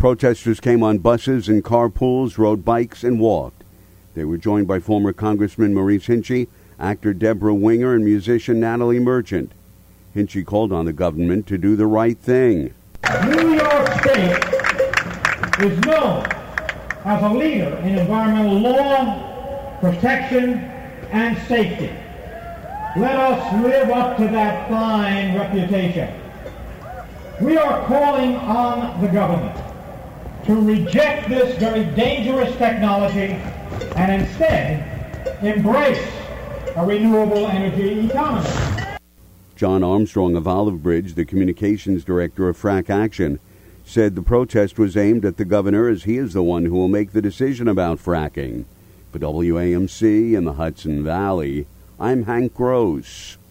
Protesters came on buses and carpools, rode bikes, and walked. They were joined by former Congressman Maurice Hinchey, actor Deborah Winger, and musician Natalie Merchant. Hinchey called on the government to do the right thing. New York State is known as a leader in environmental law, protection, and safety. Let us live up to that fine reputation. We are calling on the government to reject this very dangerous technology and instead embrace a renewable energy economy. John Armstrong of Olive Bridge, the communications director of Frack Action, said the protest was aimed at the governor as he is the one who will make the decision about fracking. For WAMC in the Hudson Valley, I'm Hank Gross.